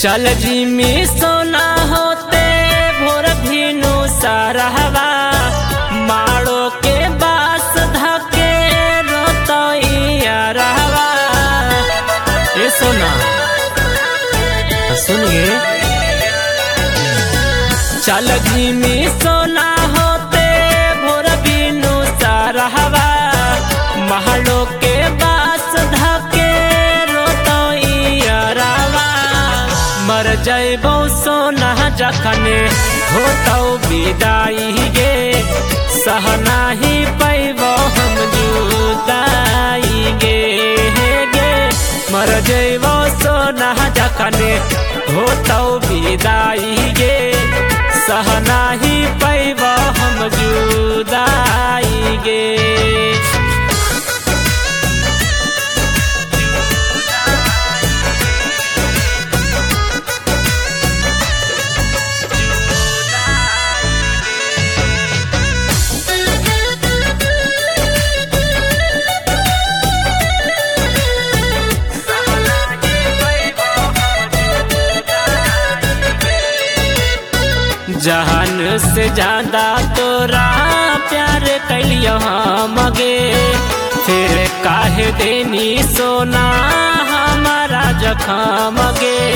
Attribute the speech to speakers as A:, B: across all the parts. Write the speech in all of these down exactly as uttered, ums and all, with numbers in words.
A: चल जिमी सोना होते भोर भीनु सारहवा माड़ो के बास धके रोतइया रहवा। ए सोना सुनिए, चल जिमी सोना होते भोर भीनु सारहवा माड़ो के बास धके रोतइया रहवा। मर जैबो सोना जखने होतौ विदाई गे, सहना ही पैबो हम जुदाई गे गे। मर जैबो सोना जखने होतौ विदाई गे, सहना ही पैबो हम जुदाई गे। जहान से ज्यादा तोरा प्यार कैलियो मगे, फिर काहे देनी सोना हमारा जखम गे।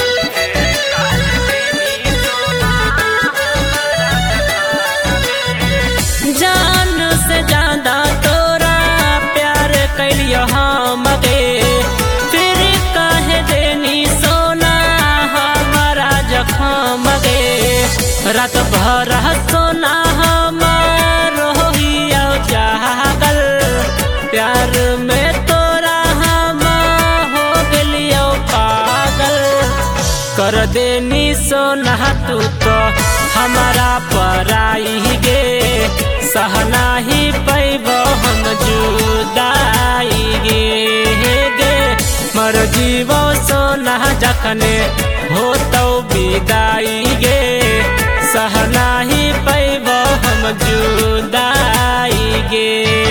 A: जान से ज्यादा तोरा प्यार कैलियो मगे, फिर काहे देनी सोना हमारा जखम गे। रात भर सोना हमारो हिया जागल, प्यार में तोरा हम हो गलियो पागल। कर देनी सोना तू तो हमारा पराई गे, सहना ही पैबो हम जुदाई गे गे। मर जीवो सोना जखने होतौ विदाई गे, सहना ही पैबो हम जुदाई गे।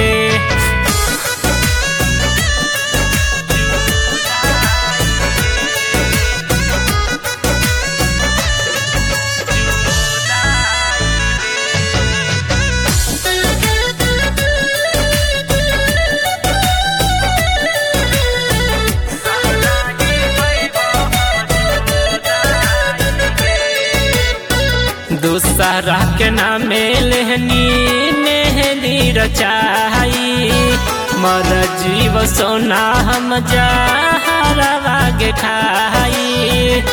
A: दूसरा के नामे लेहनी मेहंदी रचाई, मर जीव सोना हम जहरवा गे खाई।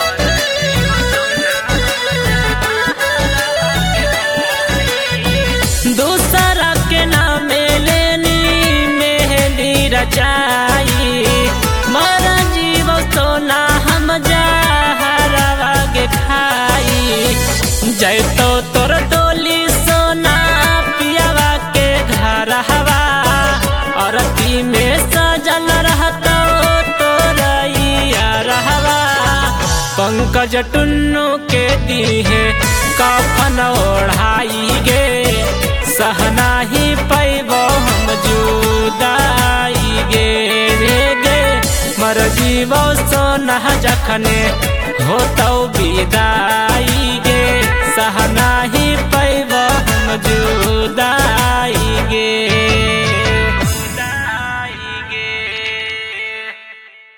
A: दूसरा के नामे लेनी मेहंदी रचाई, मर जीव सोना हम जहरवा गे खाई। जैतो तोर डोली सोना पियावा के घर हवा, औरती में सजल रहतो तोरैया रहवा। पंकज टुन्नू के दीहे कफन ओढ़ाई गे, सहना ही पैबो हम जुदाई गे गे। मर जीवो सोना जखने होतौ विदा